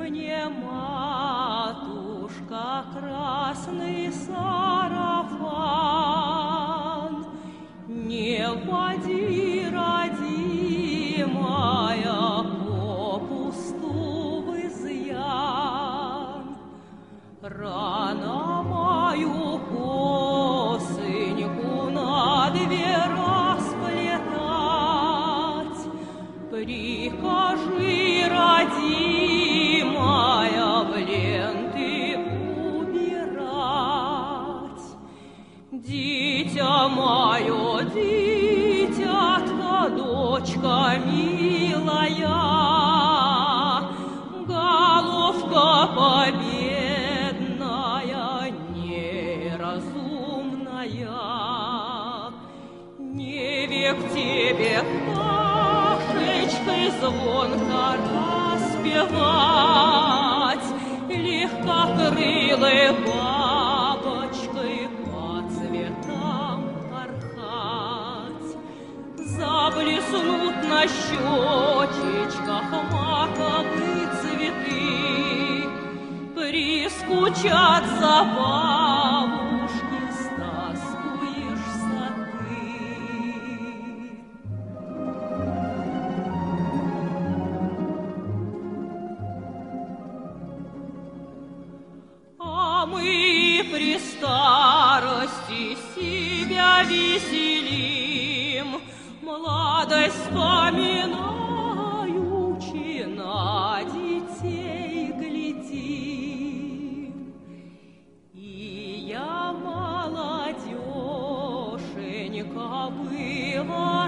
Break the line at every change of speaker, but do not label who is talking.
мне, матушка, красный сарафан. Не води, родимая, попусту в изъян. Рано мою косыньку на две расплетать. Прикажи, родимая, в ленты убирать. Дитя мое, дитятка, дочка милая, головка победная, неразумная, не век тебе кашечкой звонко распевать, легкокрылой бабочкой по цветам порхать. Заблеснут на щечечках маковые цветы, прискучат забавушки, стаскуешься ты. А мы при старости себя веселим, молодость вспоминаючи, на детей глядим. И я, молодеженька, была